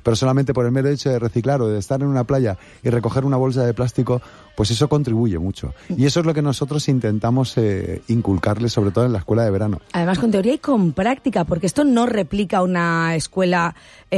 pero solamente por el mero hecho de reciclar o de estar en una playa y recoger una bolsa de plástico, pues eso contribuye mucho. Y eso es lo que nosotros intentamos inculcarles, sobre todo en la escuela de verano. Además, con teoría y con práctica, porque esto no replica una escuela,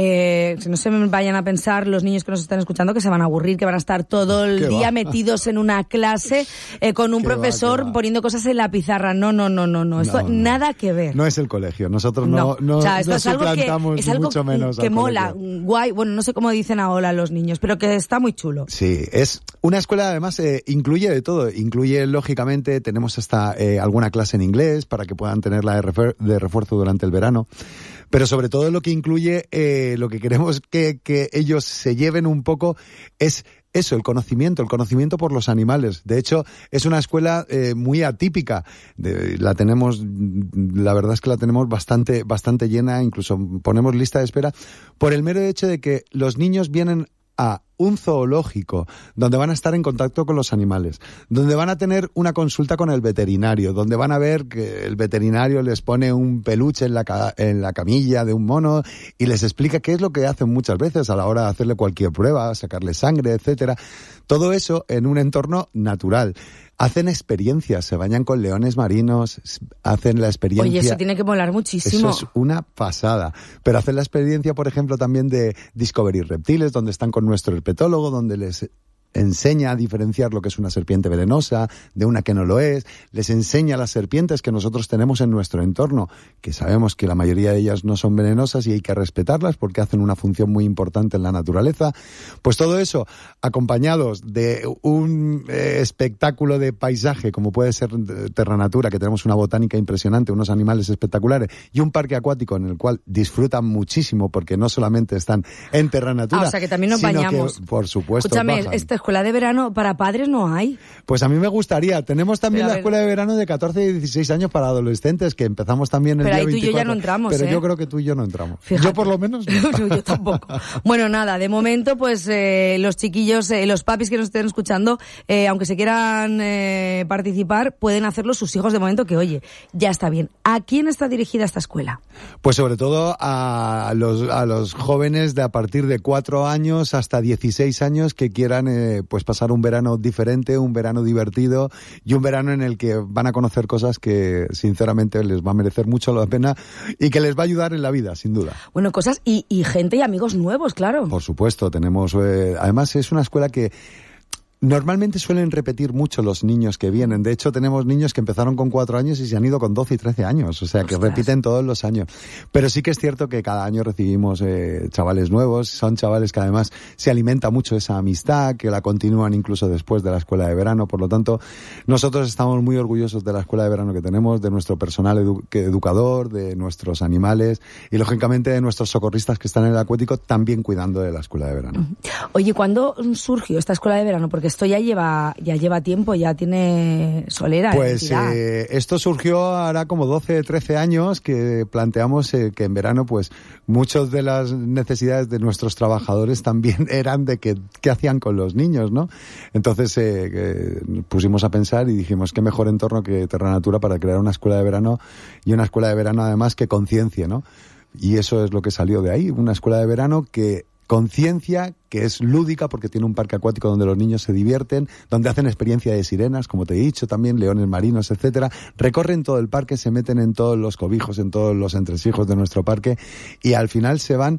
si no se vayan a pensar los niños que nos están escuchando que se van a aburrir, que van a estar todo el día metidos en una clase con un profesor poniendo cosas en la pizarra. No. Esto nada que ver. No es el colegio. Nosotros no o sea, esto es suplantamos es algo mucho menos que al mola, colegio. guay. Bueno, no sé cómo dicen ahora los niños, pero que está muy chulo. Sí, es una escuela, además, incluye de todo. Incluye, lógicamente, tenemos hasta alguna clase en inglés para que puedan tenerla de refuerzo durante el verano. Pero sobre todo lo que incluye, lo que queremos que ellos se lleven un poco es eso, el conocimiento por los animales. De hecho, es una escuela muy atípica. La verdad es que la tenemos bastante llena, incluso ponemos lista de espera, por el mero hecho de que los niños vienen a un zoológico, donde van a estar en contacto con los animales, donde van a tener una consulta con el veterinario, donde van a ver que el veterinario les pone un peluche en la camilla de un mono y les explica qué es lo que hacen muchas veces a la hora de hacerle cualquier prueba, sacarle sangre, etcétera. Todo eso en un entorno natural. Hacen experiencias, se bañan con leones marinos, hacen la experiencia... Oye, eso tiene que molar muchísimo. Eso es una pasada. Pero hacen la experiencia, por ejemplo, también de Discovery Reptiles, donde están con nuestro herpetólogo, donde les enseña a diferenciar lo que es una serpiente venenosa de una que no lo es, les enseña las serpientes que nosotros tenemos en nuestro entorno, que sabemos que la mayoría de ellas no son venenosas y hay que respetarlas porque hacen una función muy importante en la naturaleza. Pues todo eso, acompañados de un espectáculo de paisaje, como puede ser Terranatura, que tenemos una botánica impresionante, unos animales espectaculares, y un parque acuático en el cual disfrutan muchísimo, porque no solamente están en Terranatura, o sea que también nos bañamos. Que, por supuesto, escúchame, escuela de verano para padres no hay. Pues a mí me gustaría. Tenemos también la escuela de verano de 14 y 16 años para adolescentes, que empezamos también el día 24. Pero ahí tú y yo ya no entramos, Pero yo creo que tú y yo no entramos. Fíjate. Yo por lo menos no. Yo tampoco. Bueno, nada, de momento pues los chiquillos, los papis que nos estén escuchando, aunque se quieran participar, pueden hacerlo sus hijos de momento, que oye, ya está bien. ¿A quién está dirigida esta escuela? Pues sobre todo a los jóvenes de a partir de 4 años hasta 16 años que quieran pues pasar un verano diferente, un verano divertido y un verano en el que van a conocer cosas que sinceramente les va a merecer mucho la pena y que les va a ayudar en la vida, sin duda. Bueno, cosas y gente y amigos nuevos, claro. Por supuesto, tenemos... además es una escuela que... Normalmente suelen repetir mucho los niños que vienen. De hecho, tenemos niños que empezaron con 4 años y se han ido con 12 y 13 años. O sea, que repiten todos los años. Pero sí que es cierto que cada año recibimos chavales nuevos. Son chavales que además se alimenta mucho esa amistad, que la continúan incluso después de la escuela de verano. Por lo tanto, nosotros estamos muy orgullosos de la escuela de verano que tenemos, de nuestro personal educador, de nuestros animales y, lógicamente, de nuestros socorristas que están en el acuático también cuidando de la escuela de verano. Oye, ¿cuándo surgió esta escuela de verano? Porque esto ya lleva tiempo, ya tiene solera. Pues esto surgió ahora como 12, 13 años que planteamos que en verano pues muchas de las necesidades de nuestros trabajadores también eran de qué hacían con los niños, ¿no? Entonces pusimos a pensar y dijimos qué mejor entorno que Terranatura para crear una escuela de verano y una escuela de verano además que conciencie, ¿no? Y eso es lo que salió de ahí, una escuela de verano que conciencia, que es lúdica porque tiene un parque acuático donde los niños se divierten, donde hacen experiencia de sirenas, como te he dicho también, leones marinos, etcétera. Recorren todo el parque, se meten en todos los cobijos, en todos los entresijos de nuestro parque y al final se van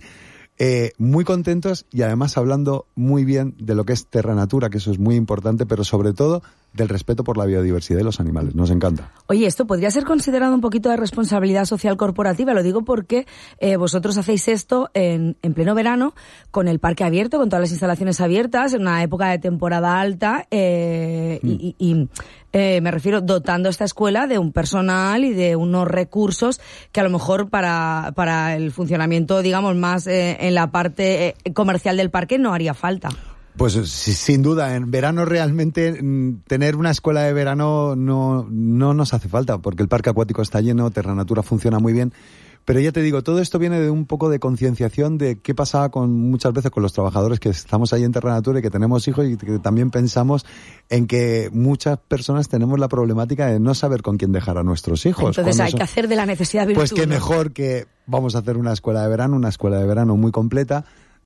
muy contentos y además hablando muy bien de lo que es Terranatura, que eso es muy importante, pero sobre todo del respeto por la biodiversidad de los animales. Nos encanta. Oye, esto podría ser considerado un poquito de responsabilidad social corporativa. Lo digo porque vosotros hacéis esto en pleno verano, con el parque abierto, con todas las instalaciones abiertas, en una época de temporada alta, me refiero dotando esta escuela de un personal y de unos recursos que a lo mejor para el funcionamiento, digamos, más en la parte comercial del parque no haría falta. Pues sin duda, en verano realmente tener una escuela de verano no nos hace falta, porque el parque acuático está lleno, Terranatura funciona muy bien. Pero ya te digo, todo esto viene de un poco de concienciación de qué pasaba muchas veces con los trabajadores que estamos ahí en Terranatura y que tenemos hijos y que también pensamos en que muchas personas tenemos la problemática de no saber con quién dejar a nuestros hijos. Entonces hay que hacer de la necesidad virtud. Pues que mejor que vamos a hacer una escuela de verano muy completa,